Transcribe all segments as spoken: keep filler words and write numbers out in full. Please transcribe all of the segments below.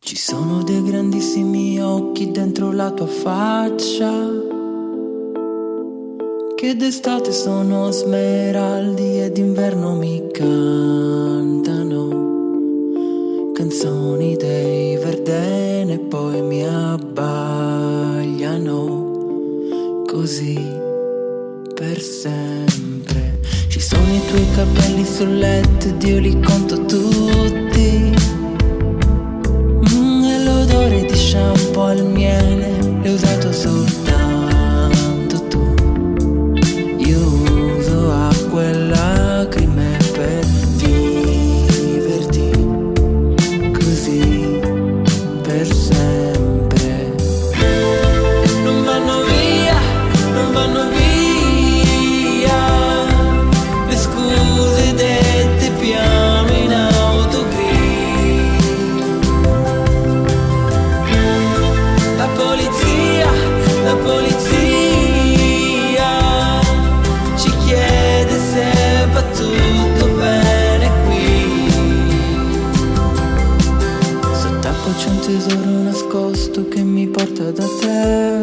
Ci sono dei grandissimi occhi dentro la tua faccia, che d'estate sono smeraldi e d'inverno mi cantano canzoni dei Verdene e poi mi abbagliano così per sempre. Ci sono i tuoi capelli sul letto ed io li conto tutti, mm, e l'odore di shampoo al miele l'hai usato soltanto tu. Io uso acqua e lacrime per viverti così per sempre. Non vanno via, non vanno via le scuse dette piano in autogrill. La polizia, la polizia ci chiede se va tutto bene qui. Sott'acqua c'è un tesoro nascosto che mi porta da te,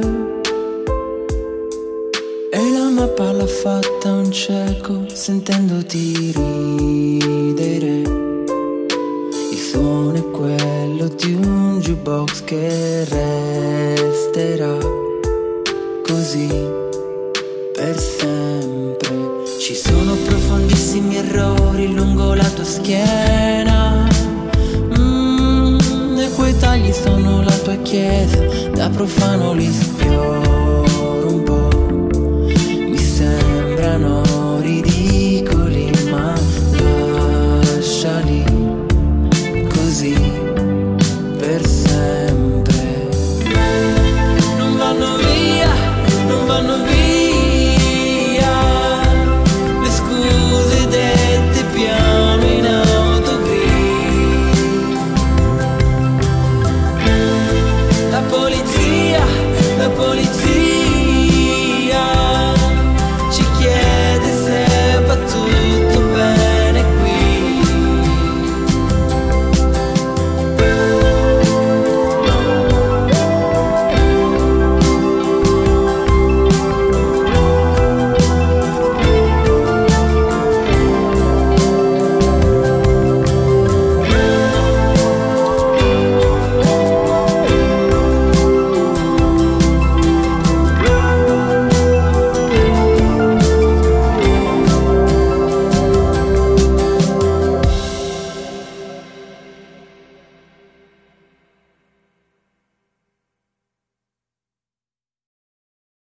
e la mappa l'ha fatta un cieco sentendoti ridere. Il suono è quello di un jukebox che resterà così per sempre. Ci sono profondissimi errori lungo la tua schiena, mm, e quei tagli sono la tua chiesa. Da profano li sfioro un po', mi sembrano